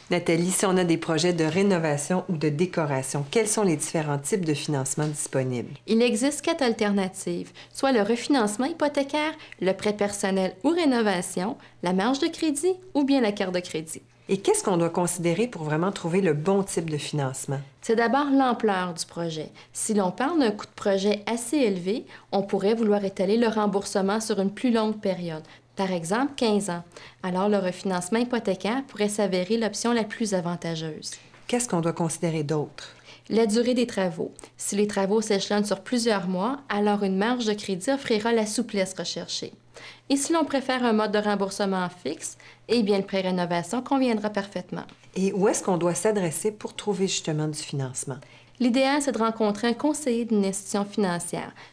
Nathalie, si on a des projets de rénovation ou de décoration, quels sont les différents types de financement disponibles? Il existe 4 alternatives, soit le refinancement hypothécaire, le prêt personnel ou rénovation, la marge de crédit ou bien la carte de crédit. Et qu'est-ce qu'on doit considérer pour vraiment trouver le bon type de financement? C'est d'abord l'ampleur du projet. Si l'on parle d'un coût de projet assez élevé, on pourrait vouloir étaler le remboursement sur une plus longue période, par exemple 15 ans. Alors le refinancement hypothécaire pourrait s'avérer l'option la plus avantageuse. Qu'est-ce qu'on doit considérer d'autre? La durée des travaux. Si les travaux s'échelonnent sur plusieurs mois, alors une marge de crédit offrira la souplesse recherchée. Et si l'on préfère un mode de remboursement fixe, eh bien le prêt rénovation conviendra parfaitement. Et où est-ce qu'on doit s'adresser pour trouver justement du financement? L'idéal, c'est de rencontrer un conseiller d'une institution financière.